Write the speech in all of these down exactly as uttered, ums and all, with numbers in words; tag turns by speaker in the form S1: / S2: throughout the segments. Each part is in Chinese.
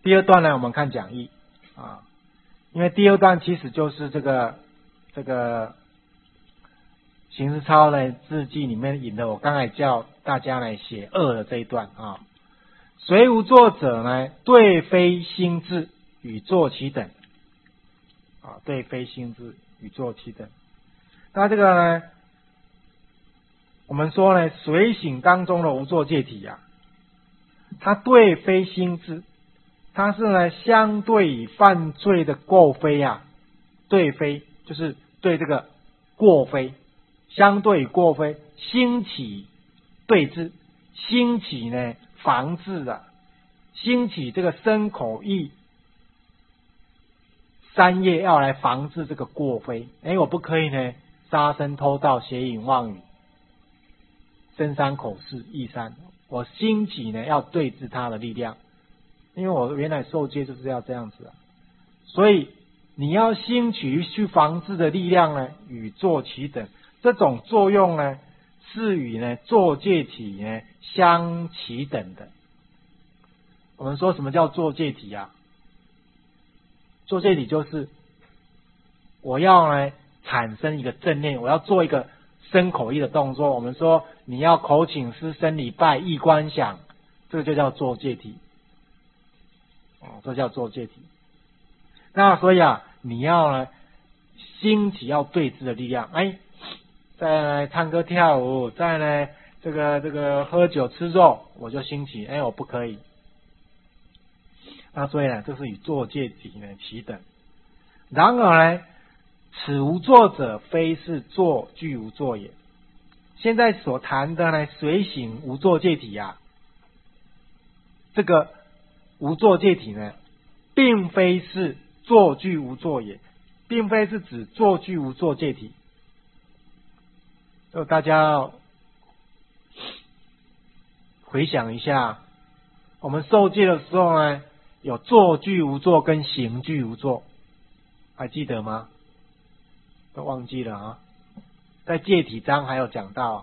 S1: 第二段呢，我们看讲义啊，因为第二段其实就是这个这个行实操呢字记里面引的，我刚才叫大家来写二的这一段啊。随无作者呢，对非心智与作其等啊，对非心智与作其等。那这个呢，我们说呢，随行当中的无作介体啊，它对非心智。它是呢，相对于犯罪的过非啊，对非就是对这个过非，相对于过非兴起对治，兴起呢防治的，兴起这个身口意三业要来防治这个过非。哎，我不可以呢杀生偷盗邪淫妄语身三口四意三，我兴起呢要对治它的力量。因为我原来受戒就是要这样子啊，所以你要兴起去防治的力量呢，与作其等，这种作用呢是与呢作戒体呢相齐等的。我们说什么叫作戒体啊？作戒体就是我要呢产生一个正念，我要做一个身口意的动作。我们说你要口请施身礼拜意观想，这个就叫作戒体。哦，这叫作戒体。那所以啊，你要呢兴起要对治的力量。哎，在唱歌跳舞，在呢这个这个喝酒吃肉，我就兴起，哎，我不可以。那所以呢，这是与作戒体呢齐等。然而呢，此无作者，非是作具无作也。现在所谈的呢，随行无作戒体啊，这个无作戒体呢，并非是作具无作也，并非是指作具无作戒体。就大家要回想一下，我们受戒的时候呢，有作具无作跟行具无作，还记得吗？都忘记了啊。在戒体章还有讲到，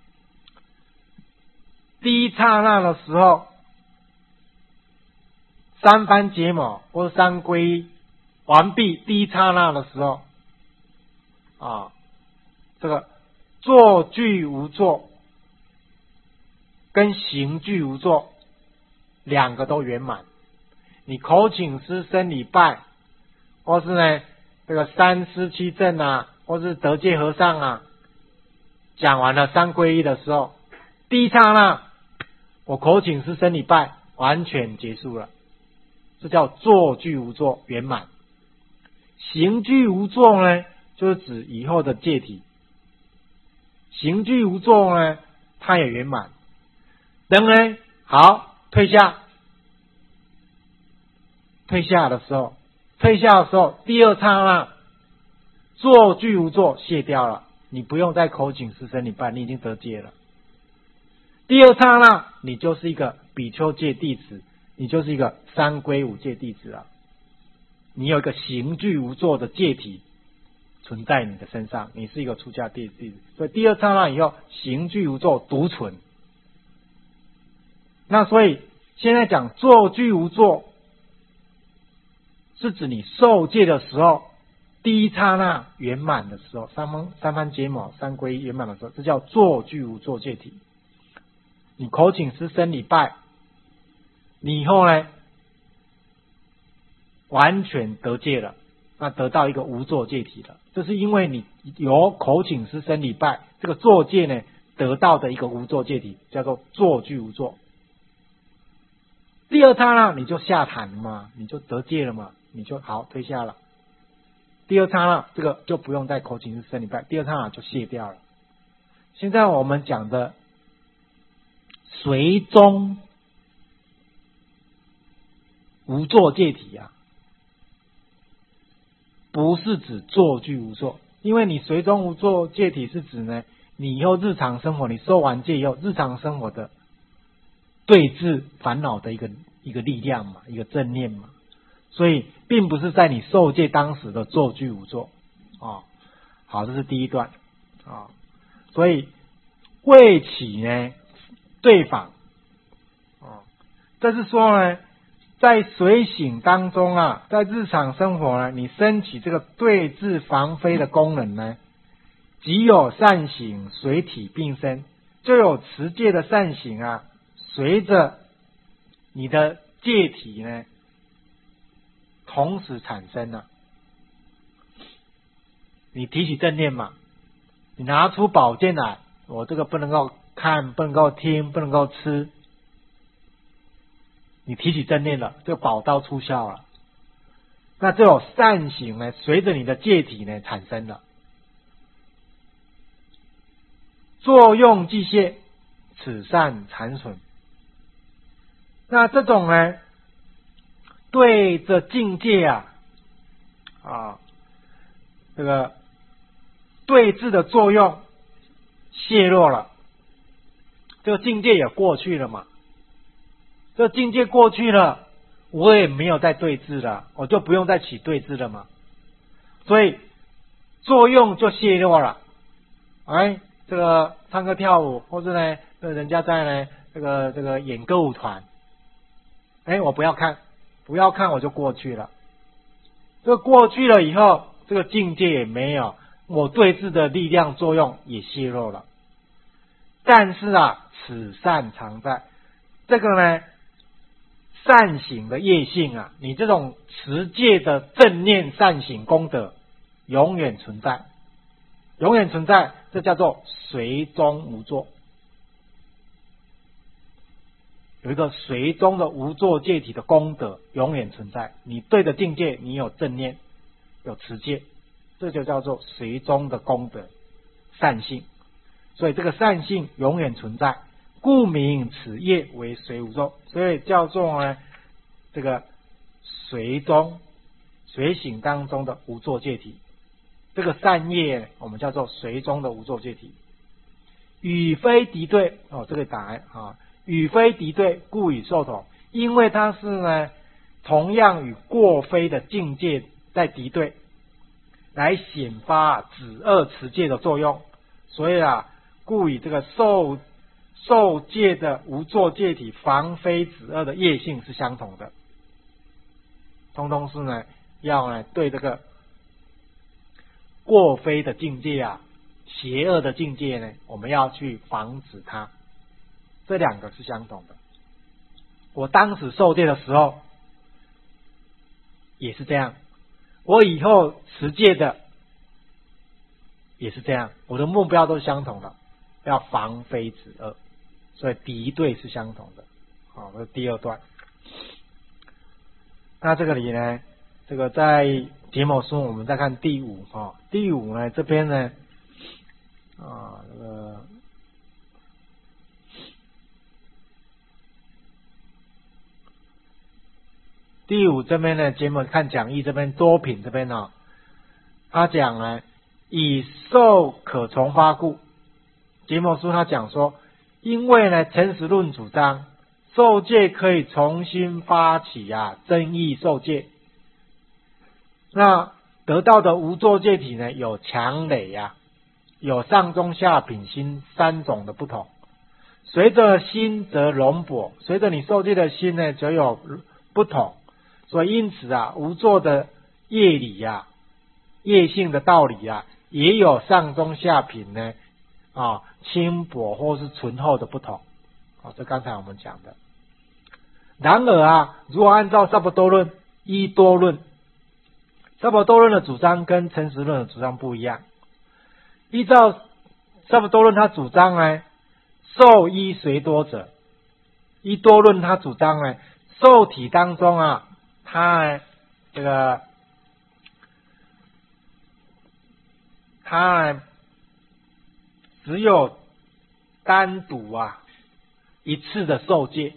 S1: 第一刹那的时候，三番结某或者三皈依完毕第一刹那的时候啊，这个作具无作跟行具无作两个都圆满。你口请施身礼拜，或是呢这个三施七正啊，或是得戒和尚啊，讲完了三皈依的时候，第一刹那我口请施身礼拜完全结束了，这叫作具无作圆满。行具无作呢，就是指以后的戒体。行具无作呢，它也圆满。等呢，好，退下，退下的时候，退下的时候，第二刹那，作具无作卸掉了，你不用再口请施身礼拜，你已经得戒了。第二刹那，你就是一个比丘戒弟子，你就是一个三皈五戒弟子了。你有一个行具无作的戒体存在你的身上，你是一个出家弟子。所以第二刹那以后，行具无作独存。那所以现在讲作具无作，是指你受戒的时候，第一刹那圆满的时候，三番三番结某三皈依圆满的时候，这叫作具无作戒体。你口请施身礼拜，你以后呢完全得戒了，那得到一个无作戒体了。这是因为你由口请施身礼拜这个作戒呢得到的一个无作戒体，叫做作具无作。第二刹那你就下坛嘛，你就得戒了嘛，你就好退下了。第二刹那这个就不用再口请施身礼拜，第二刹那就卸掉了。现在我们讲的随中无作戒体啊，不是指作具无作，因为你随中无作戒体是指呢，你以后日常生活，你受完戒以后，日常生活的对治烦恼的一个一个力量嘛，一个正念嘛，所以并不是在你受戒当时的作具无作啊。好，这是第一段啊，所以未起呢对访啊，这是说呢， 在水醒当中啊，在日常生活呢，你升起这个对治防非的功能呢，即有善行随体并生，就有持戒的善行啊，随着你的戒体呢同时产生了。你提起正念嘛，你拿出宝剑来，我这个不能够看，不能够听，不能够吃，你提起正念了，这个宝刀出鞘了，那这种善行呢，随着你的戒体呢产生了，作用既泄，此善残损。那这种呢，对着境界啊，啊，这个对峙的作用泄弱了，这个境界也过去了嘛。这个境界过去了，我也没有再对峙了，我就不用再起对峙了嘛。所以作用就泄弱了。哎，这个唱歌跳舞，或者呢，人家在呢这个这个演歌舞团，哎，我不要看，不要看，我就过去了。这个过去了以后，这个境界也没有，我对峙的力量作用也泄弱了。但是啊，此善常在，这个呢，善行的业性啊，你这种持戒的正念善行功德，永远存在，永远存在，这叫做随中无作。有一个随中的无作戒体的功德永远存在，你对的境界，你有正念，有持戒，这就叫做随中的功德善性。所以这个善性永远存在，故名此业为随无作，所以叫做呢这个随中随行当中的无作戒体。这个善业我们叫做随中的无作戒体。与非敌对哦，这个答案啊，与非敌对，故以受同。因为它是呢，同样与过非的境界在敌对，来显发止恶持戒的作用。所以啊，故以这个受受戒的无作戒体防非止恶的业性是相同的，通通是呢要呢对这个过非的境界啊，邪恶的境界呢，我们要去防止它，这两个是相同的。我当时受戒的时候也是这样，我以后持戒的也是这样，我的目标都是相同的，要防非止恶，所以敌对是相同的。好，这是第二段。那这个里呢，这个在解某书我们再看第五哈，第五呢这边呢啊这个第五这边呢，解某看讲义这边多品这边呢，他讲呢以受可重发故，解某书他讲说，因为呢诚实论主张受戒可以重新发起啊增益受戒，那得到的无作戒体呢有强累啊，有上中下品心三种的不同，随着心则容薄，随着你受戒的心呢则有不同，所以因此啊无作的业理啊业性的道理啊也有上中下品呢啊轻薄或是醇厚的不同。好，这刚才我们讲的。然而啊，如果按照萨婆多论依多论，萨婆多论的主张跟诚实论的主张不一样。依照萨婆多论他主张呢受依随多者，依多论他主张呢受体当中啊他呢这个他呢只有单独啊一次的受戒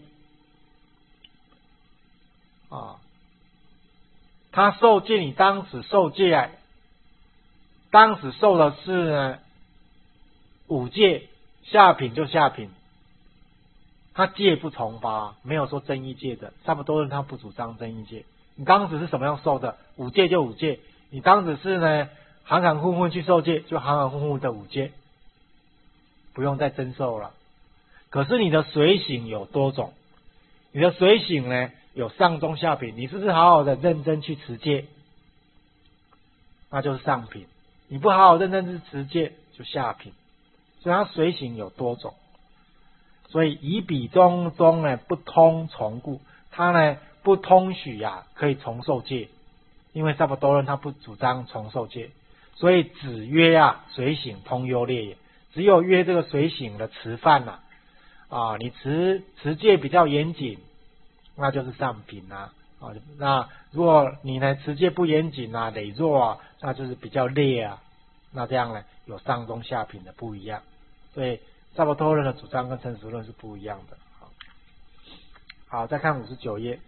S1: 啊，他受戒，你当时受戒啊，当时受的是呢五戒，下品就下品，他戒不重发，没有说增一戒的，差不多人他不主张增一戒。你当时是什么样受的？五戒就五戒，你当时是呢含含混混去受戒，就含含混混的五戒，不用再增受了。可是你的随行有多种，你的随行呢有上中下品，你是不是好好的认真去持戒？那就是上品。你不好好认真去持戒，就下品。所以它随行有多种。所以以彼中中呢不通从故，它呢不通许啊可以重受戒，因为萨婆多论他不主张重受戒，所以只约啊随行通优劣也。只有约这个随行的持犯呐、啊，啊，你持持戒比较严谨，那就是上品啊。啊，那如果你呢持戒不严谨啊、羸弱啊，那就是比较劣啊。那这样呢有上中下品的不一样，所以萨婆多论的主张跟成熟论是不一样的。好，再看五十九页。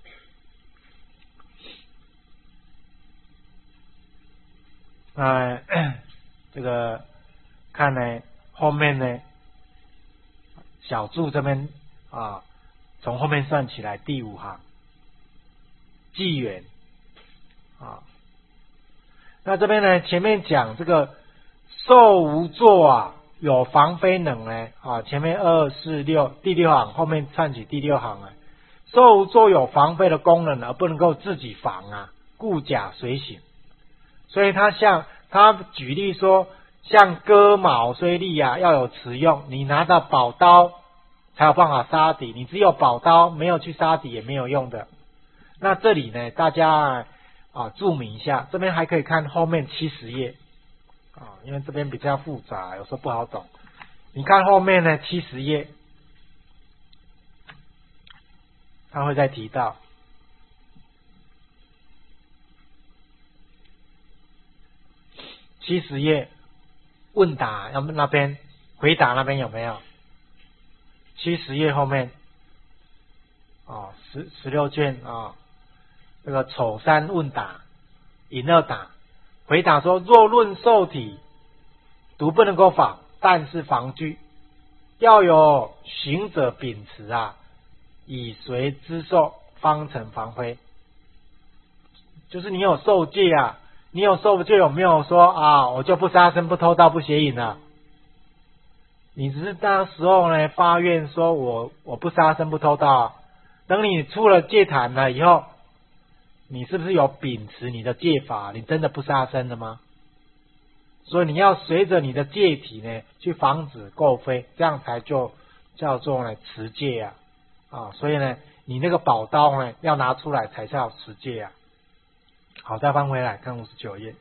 S1: 呃，这个看呢后面呢小注这边啊，从后面算起来第五行纪元啊，那这边呢前面讲这个受无作啊有防非能呢啊，前面二四六第六行后面串起第六行啊，受无作有防非的功能而不能够自己防啊，故假随行。所以他像他举例说，像割毛虽利啊要有持用，你拿到宝刀才有办法杀敌，你只有宝刀没有去杀敌也没有用的。那这里呢大家啊注明一下，这边还可以看后面七十页啊，因为这边比较复杂，有时候不好懂。你看后面呢七十页，他会再提到七十页问答，要那边回答那边有没有？七十页后面啊，十十六卷啊，这个丑三问答，引二答，回答说：若论受体，独不能够防，但是防具要有行者秉持啊，以随之受，方成防非。就是你有受戒啊。你有受戒有没有说啊，我就不杀生不偷盗不邪淫了？你只是那时候呢发愿说我我不杀生不偷盗啊，等你出了戒坛了以后，你是不是有秉持你的戒法？你真的不杀生了吗？所以你要随着你的戒体呢去防止垢非，这样才就叫做呢持戒啊啊！所以呢你那个宝刀呢要拿出来才叫持戒啊。好，再翻回来看五十九页。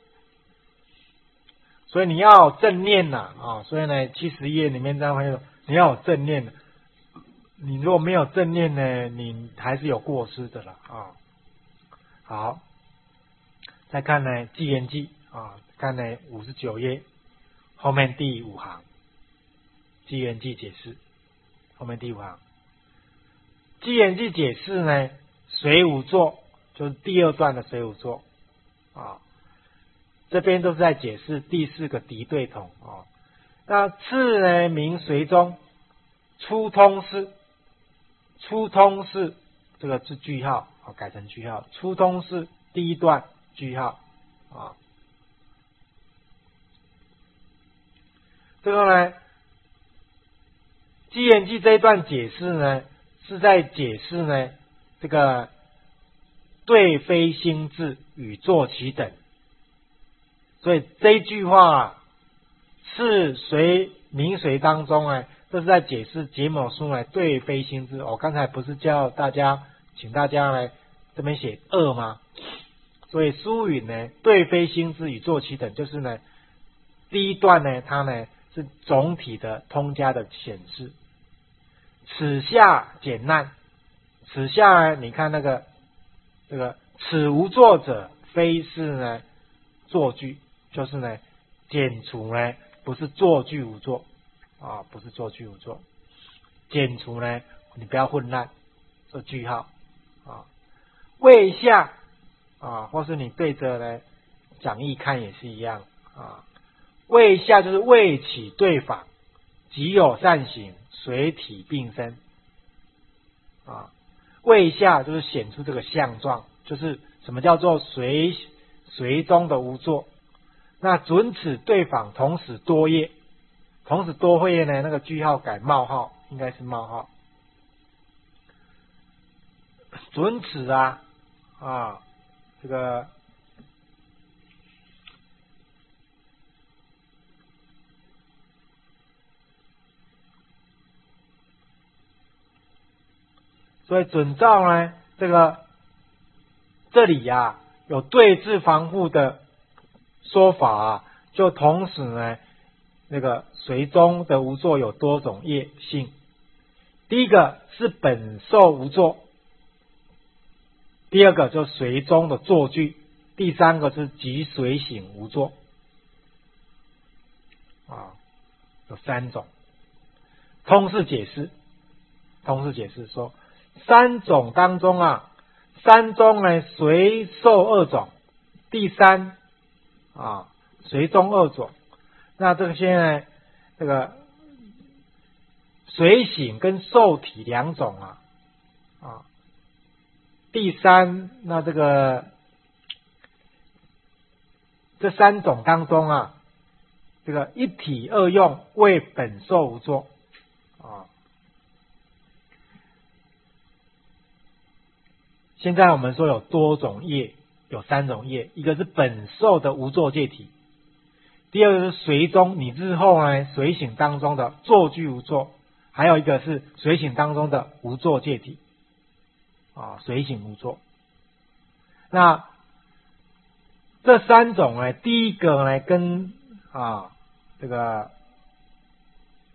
S1: 所以你要有正念呐 啊, 啊，所以呢七十页里面这样会说你要有正念，你如果没有正念呢，你还是有过失的了啊。好，再看呢纪元记啊，看呢五十九页后面第五行，纪元记解释后面第五行，纪元记解释呢随无作，就是第二段的随无作啊，这边都是在解释第四个敌对统啊。那次呢名随中，初通是，初通是这个是句号啊，改成句号，初通是第一段句号啊。这个呢纪元记这一段解释呢是在解释呢这个对非心智与作其等，所以这一句话是随名随当中呢，这是在解释解某书呢对非心智。我、哦、刚才不是叫大家请大家来这边写二吗？所以书允呢对非心智与作其等，就是呢第一段呢它呢是总体的通家的显示。此下简难，此下呢你看那个这个此无作者，非是呢作句，就是呢减除呢不是作句无作啊，不是作句无作，减除呢你不要混乱，做句号啊。谓下啊，或是你对着呢讲义看也是一样啊。谓下就是谓起对法，即有善行，随体并生啊。谓下就是显出这个相状，就是什么叫做随随中的无作。那准此对仿同时多业，同时多业呢，那个句号改冒号，应该是冒号。 准此啊啊这个所以准照呢，这个这里呀、啊、有对治防护的说法啊，就同时呢，那个随中的无作有多种业性。第一个是本受无作，第二个就随中的作句，第三个是即随行无作啊，有三种。通释解释，通释解释说，三种当中啊，三中呢随受二种，第三啊随中二种。那这个现在这个随行跟受体两种啊啊，第三那这个这三种当中啊，这个一体二用为本受无作啊。现在我们说有多种业，有三种业，一个是本受的无作戒体，第二个是随中你日后呢随行当中的作句无作，还有一个是随行当中的无作戒体啊，随行无作。那这三种呢，第一个呢跟啊这个